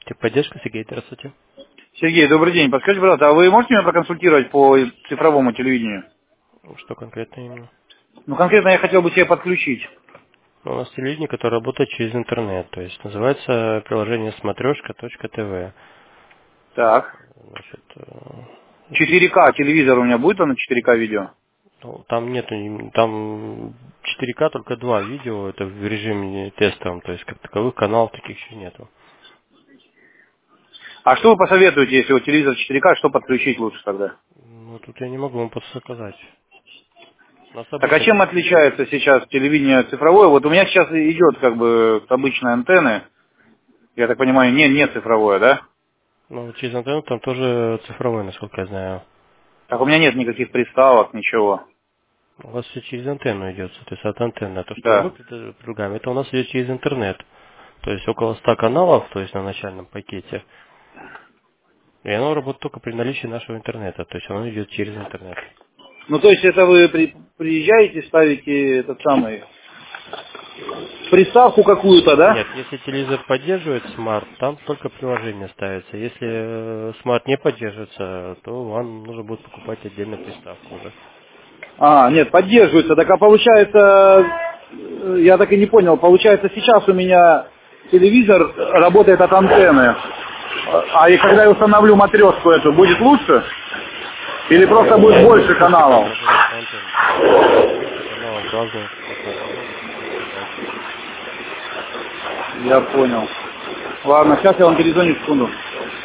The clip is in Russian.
Техподдержка, Сергей, здравствуйте. Сергей, добрый день. Подскажите, пожалуйста, а вы можете меня проконсультировать по цифровому телевидению? Что конкретно именно? Ну, конкретно я хотел бы себе подключить. Ну, у нас телевидение, которое работает через интернет, то есть называется приложение смотрешка.тв. Так. Значит, 4К телевизор у меня будет, на 4К видео? ну, там нету, там 4К только два видео, это в режиме тестовом, то есть как таковых каналов таких еще нету. А что вы посоветуете, если вот телевизор 4К, что подключить лучше тогда? Ну, тут я не могу вам подсказать. У нас Так а обычно... чем отличается сейчас телевидение цифровое? Вот у меня сейчас идет как бы с обычной антенны, я так понимаю, не цифровое, да? Ну, через интернет там тоже цифровой, насколько я знаю. Так у меня нет никаких приставок, ничего. У вас все через антенну идет, то есть от антенны. А то, что мы Да. предлагаем, это у нас идет через интернет. То есть около 100 каналов, то есть на начальном пакете. И оно работает только при наличии нашего интернета. То есть оно идет через интернет. Ну, то есть это вы приезжаете, ставите этот самый приставку какую-то, да? Нет, если телевизор поддерживает смарт, там только приложение ставится. Если смарт не поддерживается, то вам нужно будет покупать отдельно приставку уже. А, нет, поддерживается. Так а получается, я так и не понял, получается сейчас у меня телевизор работает от антенны. А и когда я установлю матрешку эту, будет лучше? Или просто будет Нет, больше слушайте, как каналов? работает по антенне. То есть будет больше каналов разных, много часов передач. Я понял. Ладно, сейчас я вам перезвоню, секунду.